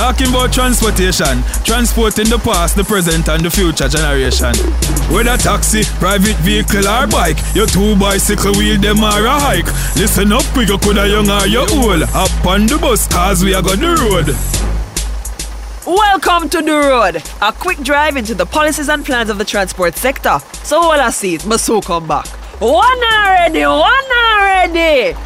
Talking about transportation, transporting the past, the present and the future generation. Whether taxi, private vehicle or bike, your 2 bicycle wheel them or a hike. Listen up, we go coulda young or you old. Up on the bus cause we are got the road. Welcome to The Road, a quick drive into the policies and plans of the transport sector. So all I see it must so come back. One already!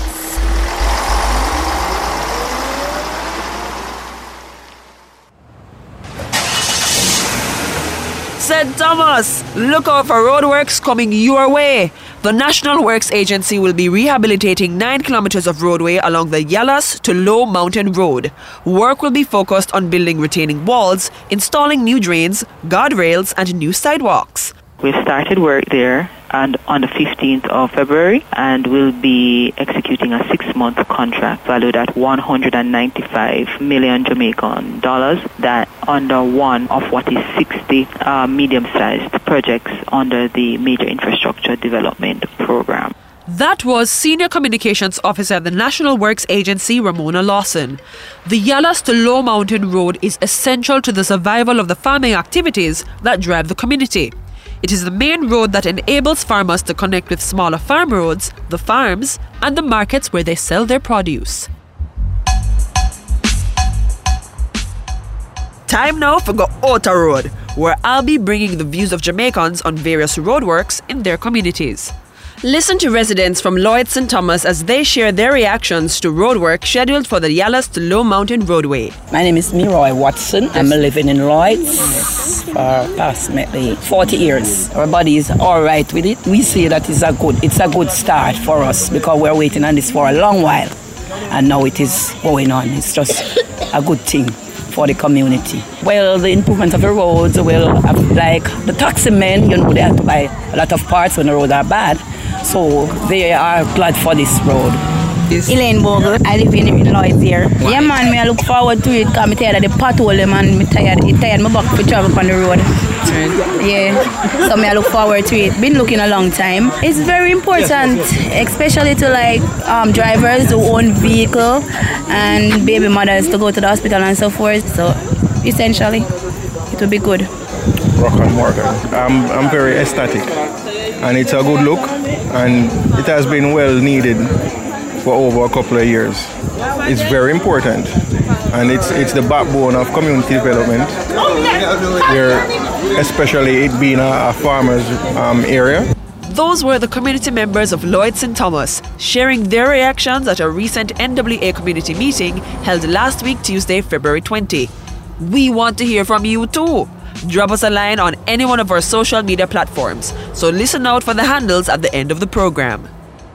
St. Thomas, look out for roadworks coming your way. The National Works Agency will be rehabilitating 9 kilometers of roadway along the Yallas to Low Mountain Road. Work will be focused on building retaining walls, installing new drains, guardrails and new sidewalks. We've started work there and on the 15th of February and will be executing a 6-month contract valued at 195 million Jamaican dollars, that under one of what is 60 medium-sized projects under the Major Infrastructure Development Program. That was Senior Communications Officer at the National Works Agency, Ramona Lawson. The Yallas to Low Mountain Road is essential to the survival of the farming activities that drive the community. It is the main road that enables farmers to connect with smaller farm roads, the farms, and the markets where they sell their produce. Time now for Go Outer Road, where I'll be bringing the views of Jamaicans on various roadworks in their communities. Listen to residents from Lloyd St. Thomas as they share their reactions to roadwork scheduled for the Yallas to Low Mountain Roadway. My name is Miroy Watson. I'm living in Lloyd's for approximately 40 years. Everybody is all right with it. We say that it's a good start for us because we're waiting on this for a long while. And now it is going on. It's just a good thing for the community. Well, the improvement of the roads will have, like the taxi men, they have to buy a lot of parts when the roads are bad. So they are glad for this road. Elaine Bogle, I live in Lloyd's here. Yeah man, I look forward to it because I'm tired of the pothole and I'm tired my back to travel on the road. Yeah, so I look forward to it. Been looking a long time. It's very important, especially to drivers who own vehicle and baby mothers to go to the hospital and so forth. So essentially, it will be good. Rock Morgan. I'm very ecstatic, and it's a good look, and it has been well needed for over a couple of years. It's very important, and it's the backbone of community development here, especially it being a farmer's area. Those were the community members of Lloyd St. Thomas sharing their reactions at a recent NWA community meeting held last week, Tuesday, February 20. We want to hear from you too. Drop us a line on any one of our social media platforms, so listen out for the handles at the end of the program.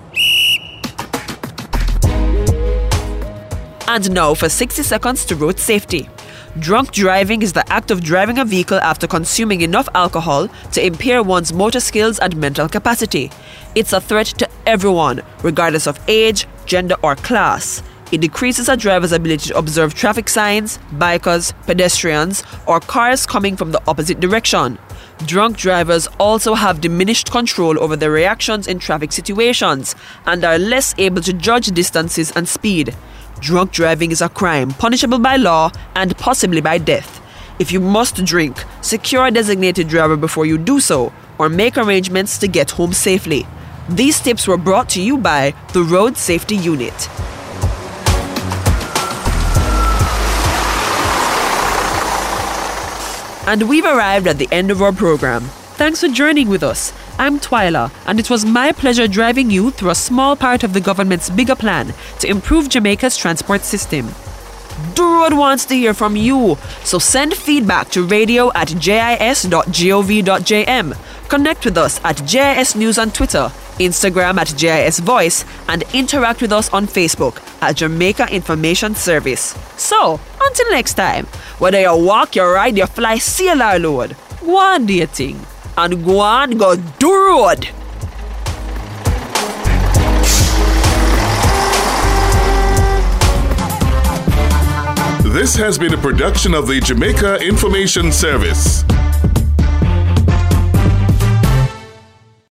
And now for 60 seconds to road safety. Drunk driving is the act of driving a vehicle after consuming enough alcohol to impair one's motor skills and mental capacity. It's a threat to everyone, regardless of age, gender or class. It decreases a driver's ability to observe traffic signs, bikers, pedestrians, or cars coming from the opposite direction. Drunk drivers also have diminished control over their reactions in traffic situations and are less able to judge distances and speed. Drunk driving is a crime punishable by law and possibly by death. If you must drink, secure a designated driver before you do so, or make arrangements to get home safely. These tips were brought to you by the Road Safety Unit. And we've arrived at the end of our program. Thanks for journeying with us. I'm Twyla, and it was my pleasure driving you through a small part of the government's bigger plan to improve Jamaica's transport system. The Road wants to hear from you, so send feedback to radio@jis.gov.jm. Connect with us at JIS News on Twitter, Instagram at JIS Voice, and interact with us on Facebook at Jamaica Information Service. So, until next time, whether you walk, you ride, you fly, sail or load, go on do your thing, and go on go do road. This has been a production of the Jamaica Information Service.